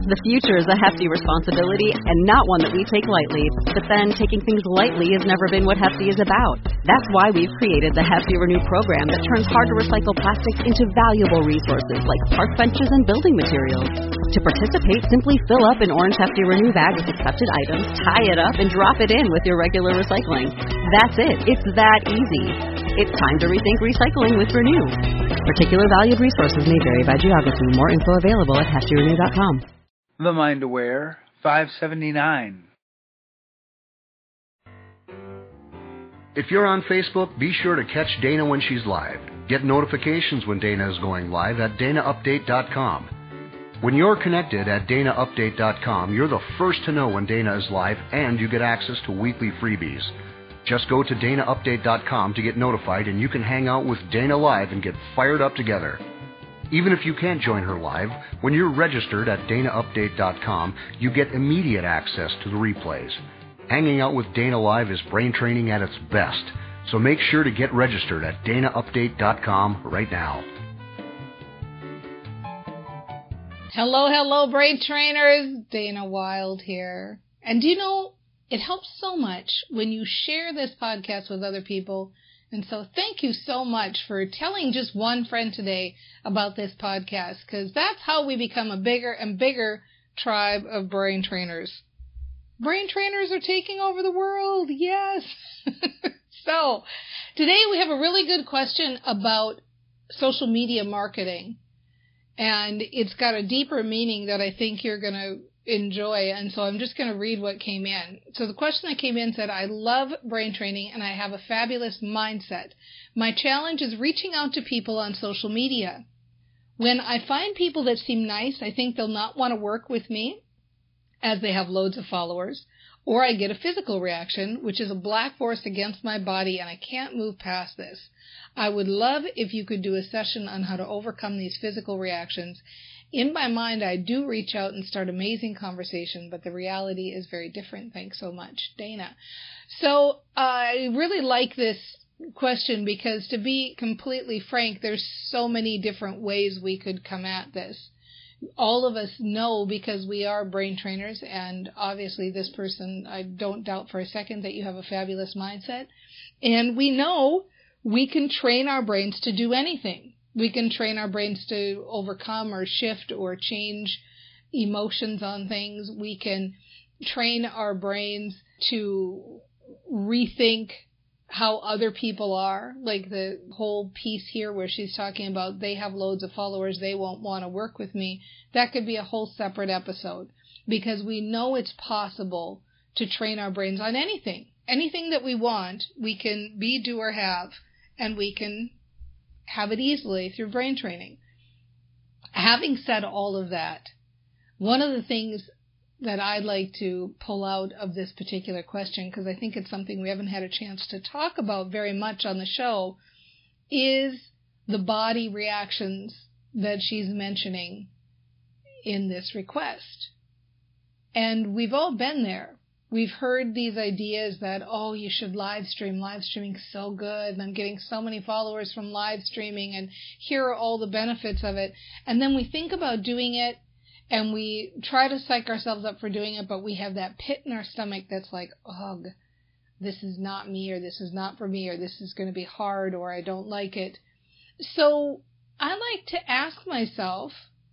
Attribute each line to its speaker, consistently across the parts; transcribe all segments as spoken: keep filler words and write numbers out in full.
Speaker 1: The future is a hefty responsibility and not one that we take lightly. But then, taking things lightly has never been what Hefty is about. That's why we've created the Hefty Renew program that turns hard-to-recycle plastics into valuable resources like park benches and building materials. To participate, simply fill up an orange Hefty Renew bag with accepted items, tie it up, and drop it in with your regular recycling. That's it. It's that easy. It's time to rethink recycling with Renew. Particular valued resources may vary by geography. More info available at hefty renew dot com.
Speaker 2: The Mind Aware, five seventy-nine.
Speaker 3: If you're on Facebook, be sure to catch Dana when she's live. Get notifications when Dana is going live at dana update dot com. When you're connected at dana update dot com, you're the first to know when Dana is live, and you get access to weekly freebies. Just go to dana update dot com to get notified, and you can hang out with Dana live and get fired up together. Even if you can't join her live, when you're registered at dana update dot com, you get immediate access to the replays. Hanging out with Dana live is brain training at its best, so make sure to get registered at dana update dot com right now.
Speaker 4: Hello, hello, brain trainers. Dana Wilde here. And do you know, it helps so much when you share this podcast with other people. And so thank you so much for telling just one friend today about this podcast, because that's how we become a bigger and bigger tribe of brain trainers. Brain trainers are taking over the world. Yes. So today we have a really good question about social media marketing. And it's got a deeper meaning that I think you're going to enjoy. And so I'm just going to read what came in. So the question that came in said, I love brain training and I have a fabulous mindset. My challenge is reaching out to people on social media. When I find people that seem nice, I think they'll not want to work with me as they have loads of followers, or I get a physical reaction, which is a black force against my body, and I can't move past this. I would love if you could do a session on how to overcome these physical reactions. In my mind, I do reach out and start amazing conversation, but the reality is very different. Thanks so much, Dana. So I really like this question because, to be completely frank, there's so many different ways we could come at this. All of us know, because we are brain trainers, and obviously this person, I don't doubt for a second that you have a fabulous mindset, and we know we can train our brains to do anything. We can train our brains to overcome or shift or change emotions on things. We can train our brains to rethink how other people are, like the whole piece here where she's talking about they have loads of followers, they won't want to work with me. That could be a whole separate episode, because we know it's possible to train our brains on anything. Anything that we want, we can be, do, or have, and we can have it easily through brain training. Having said all of that, one of the things that I'd like to pull out of this particular question, because I think it's something we haven't had a chance to talk about very much on the show, is the body reactions that she's mentioning in this request. And we've all been there. We've heard these ideas that, oh, you should live stream. Live streaming's so good, and I'm getting so many followers from live streaming, and here are all the benefits of it. And then we think about doing it, and we try to psych ourselves up for doing it, but we have that pit in our stomach that's like, ugh, this is not me, or this is not for me, or this is going to be hard, or I don't like it. So I like to ask myself,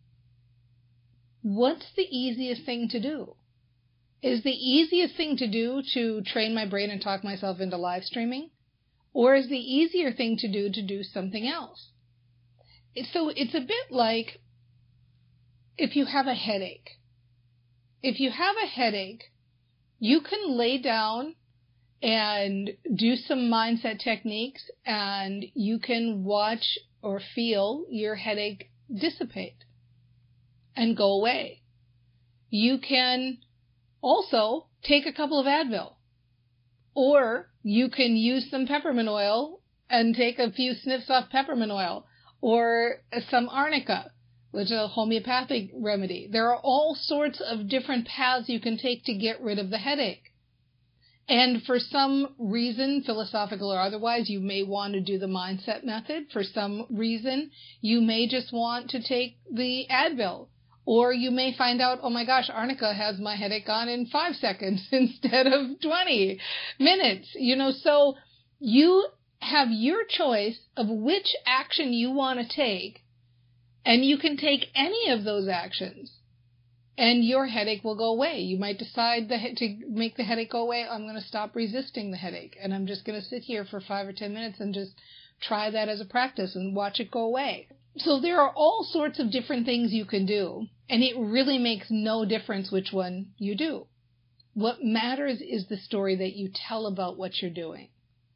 Speaker 4: what's the easiest thing to do? Is the easiest thing to do to train my brain and talk myself into live streaming? Or is the easier thing to do to do something else? So it's a bit like if you have a headache. If you have a headache, you can lay down and do some mindset techniques, and you can watch or feel your headache dissipate and go away. You can also take a couple of Advil, or you can use some peppermint oil and take a few sniffs off peppermint oil, or some arnica, which is a homeopathic remedy. There are all sorts of different paths you can take to get rid of the headache. And for some reason, philosophical or otherwise, you may want to do the mindset method. For some reason, you may just want to take the Advil. Or you may find out, oh my gosh, Arnica has my headache gone in five seconds instead of twenty minutes. You know, so you have your choice of which action you want to take, and you can take any of those actions, and your headache will go away. You might decide the, to make the headache go away. I'm going to stop resisting the headache, and I'm just going to sit here for five or ten minutes and just try that as a practice and watch it go away. So there are all sorts of different things you can do, and it really makes no difference which one you do. What matters is the story that you tell about what you're doing.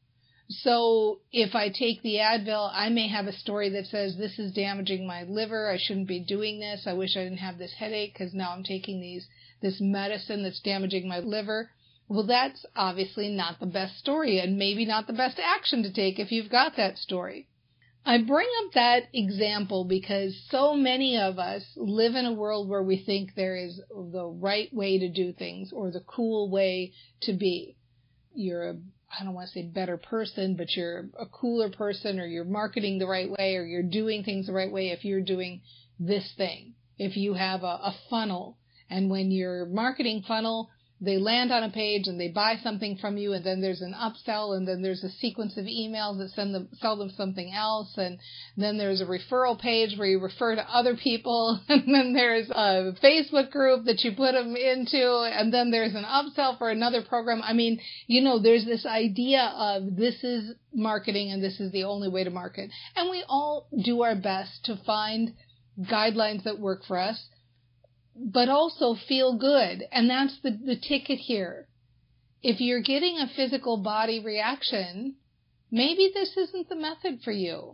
Speaker 4: So if I take the Advil, I may have a story that says, this is damaging my liver, I shouldn't be doing this, I wish I didn't have this headache because now I'm taking these this medicine that's damaging my liver. Well, that's obviously not the best story, and maybe not the best action to take if you've got that story. I bring up that example because so many of us live in a world where we think there is the right way to do things or the cool way to be. You're a, I don't want to say better person, but you're a cooler person, or you're marketing the right way, or you're doing things the right way if you're doing this thing. If you have a, a funnel, and when your marketing funnel, they land on a page and they buy something from you, and then there's an upsell, and then there's a sequence of emails that send them, sell them something else, and then there's a referral page where you refer to other people, and then there's a Facebook group that you put them into, and then there's an upsell for another program. I mean, you know, there's this idea of this is marketing and this is the only way to market. And we all do our best to find guidelines that work for us, but also feel good. And that's the, the ticket here. If you're getting a physical body reaction, maybe this isn't the method for you.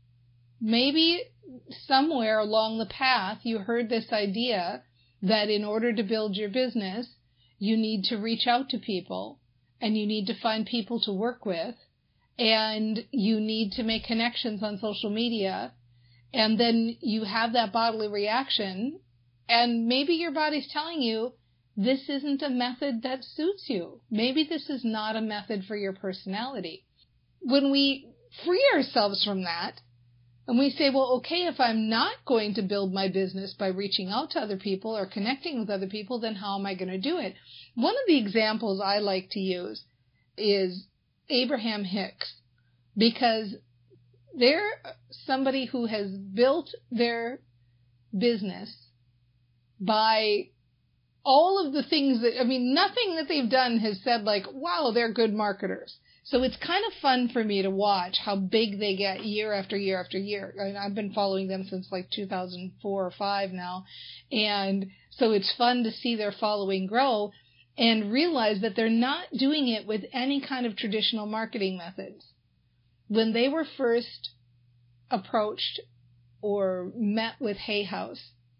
Speaker 4: Maybe somewhere along the path you heard this idea that in order to build your business, you need to reach out to people, and you need to find people to work with, and you need to make connections on social media, and then you have that bodily reaction. And maybe your body's telling you this isn't a method that suits you. Maybe this is not a method for your personality. When we free ourselves from that and we say, well, okay, if I'm not going to build my business by reaching out to other people or connecting with other people, then how am I going to do it? One of the examples I like to use is Abraham Hicks, because they're somebody who has built their business by all of the things that, I mean, nothing that they've done has said like, wow, they're good marketers. So it's kind of fun for me to watch how big they get year after year after year. I mean, I've been following them since like two thousand four or five now. And so it's fun to see their following grow and realize that they're not doing it with any kind of traditional marketing methods. When they were first approached or met with Hay House,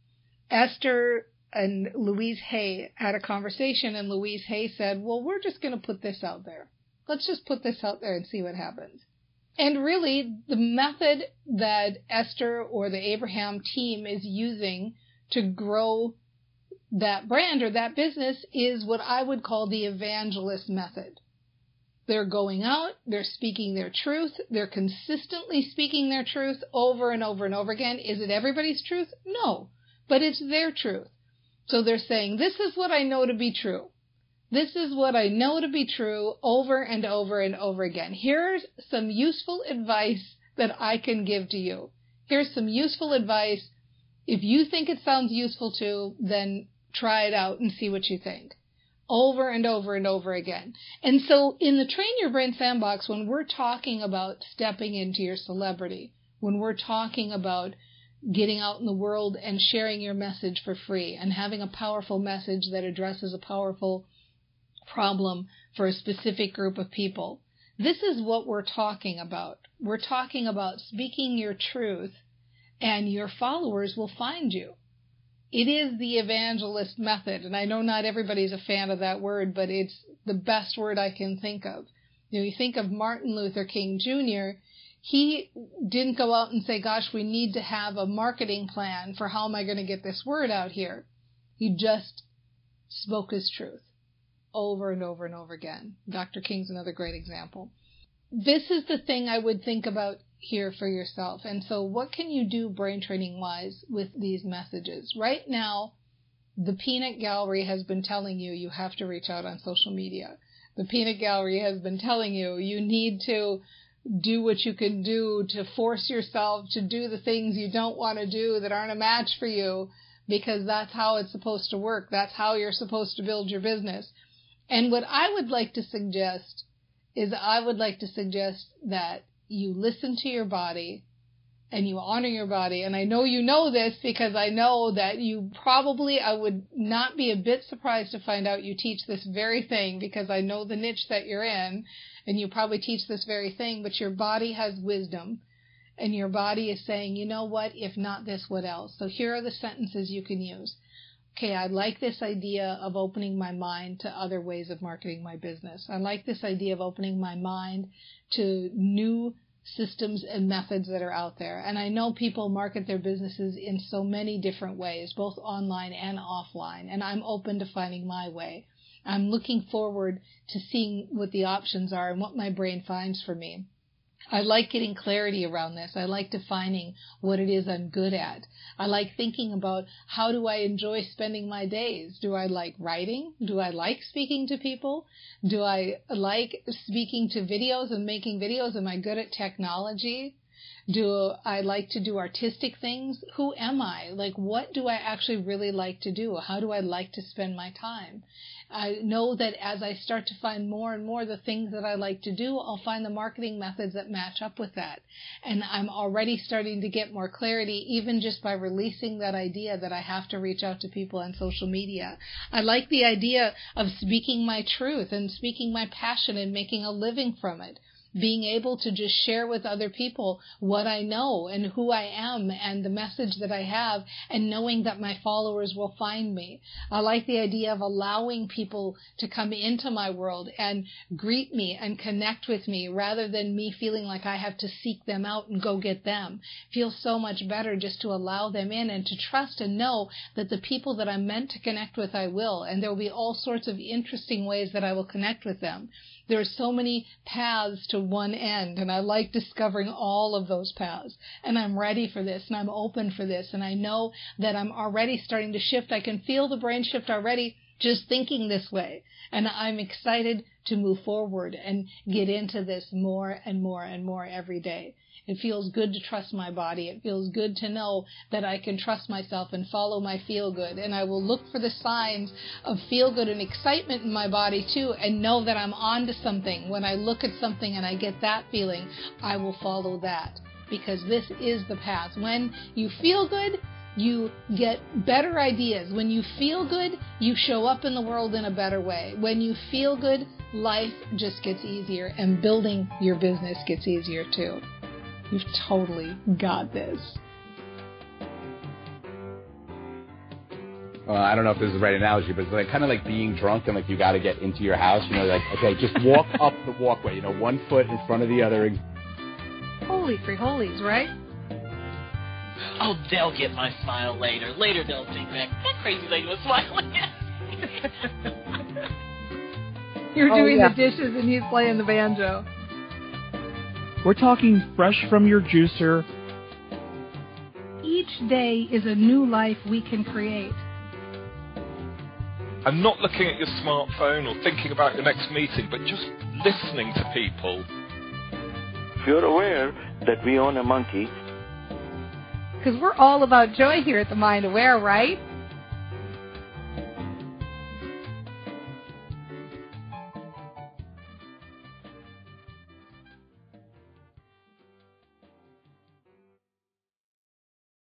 Speaker 4: Esther and Louise Hay had a conversation, and Louise Hay said, well, we're just going to put this out there. Let's just put this out there and see what happens. And really, the method that Esther or the Abraham team is using to grow that brand or that business is what I would call the evangelist method. They're going out, they're speaking their truth, they're consistently speaking their truth over and over and over again. Is it everybody's truth? No. But it's their truth. So they're saying, this is what I know to be true. This is what I know to be true over and over and over again. Here's some useful advice that I can give to you. Here's some useful advice. If you think it sounds useful too, then try it out and see what you think. Over and over and over again. And so in the Train Your Brain Sandbox, when we're talking about stepping into your celebrity, when we're talking about getting out in the world and sharing your message for free and having a powerful message that addresses a powerful problem for a specific group of people. This is what we're talking about. We're talking about speaking your truth, and your followers will find you. It is the evangelist method, and I know not everybody's a fan of that word, but it's the best word I can think of. You know, you think of Martin Luther King Junior, he didn't go out and say, gosh, we need to have a marketing plan for how am I going to get this word out here. He just spoke his truth over and over and over again. Doctor King's another great example. This is the thing I would think about here for yourself. And so what can you do brain training wise with these messages? Right now, the Peanut Gallery has been telling you you have to reach out on social media. The Peanut Gallery has been telling you you need to do what you can do to force yourself to do the things you don't want to do that aren't a match for you, because that's how it's supposed to work. That's how you're supposed to build your business. And what I would like to suggest is I would like to suggest that you listen to your body and you honor your body. And I know you know this because I know that you probably, I would not be a bit surprised to find out you teach this very thing, because I know the niche that you're in and you probably teach this very thing, but your body has wisdom and your body is saying, you know what, if not this, what else? So here are the sentences you can use. Okay, I like this idea of opening my mind to other ways of marketing my business. I like this idea of opening my mind to new systems and methods that are out there. And I know people market their businesses in so many different ways, both online and offline, and I'm open to finding my way. I'm looking forward to seeing what the options are and what my brain finds for me. I like getting clarity around this. I like defining what it is I'm good at. I like thinking about how do I enjoy spending my days? Do I like writing? Do I like speaking to people? Do I like speaking to videos and making videos? Am I good at technology? Do I like to do artistic things? Who am I? Like, what do I actually really like to do? How do I like to spend my time? I know that as I start to find more and more the things that I like to do, I'll find the marketing methods that match up with that. And I'm already starting to get more clarity, even just by releasing that idea that I have to reach out to people on social media. I like the idea of speaking my truth and speaking my passion and making a living from it. Being able to just share with other people what I know and who I am and the message that I have, and knowing that my followers will find me. I like the idea of allowing people to come into my world and greet me and connect with me, rather than me feeling like I have to seek them out and go get them. It feels so much better just to allow them in and to trust and know that the people that I'm meant to connect with, I will. And there will be all sorts of interesting ways that I will connect with them. There are so many paths to one end, and I like discovering all of those paths. And I'm ready for this, and I'm open for this, and I know that I'm already starting to shift. I can feel the brain shift already just thinking this way. And I'm excited to move forward and get into this more and more and more every day. It feels good to trust my body. It feels good to know that I can trust myself and follow my feel-good. And I will look for the signs of feel-good and excitement in my body too, and know that I'm on to something. When I look at something and I get that feeling, I will follow that, because this is the path. When you feel good, you get better ideas. When you feel good, you show up in the world in a better way. When you feel good, life just gets easier, and building your business gets easier too. You've totally got this.
Speaker 5: Well, I don't know if this is the right analogy, but it's like kind of like being drunk and like you got to get into your house. You know, like, okay, just walk up the walkway, you know, one foot in front of the other.
Speaker 4: Holy free holies, right?
Speaker 6: Oh, they'll get my smile later. Later they'll think that that crazy lady was smiling.
Speaker 4: You're
Speaker 7: oh,
Speaker 4: doing
Speaker 7: yeah.
Speaker 4: the dishes and he's playing the banjo.
Speaker 7: We're talking fresh from your juicer.
Speaker 4: Each day is a new life we can create.
Speaker 8: And not looking at your smartphone or thinking about your next meeting, but just listening to people.
Speaker 9: If you're aware that we own a monkey.
Speaker 4: Because we're all about joy here at the Mind Aware, right?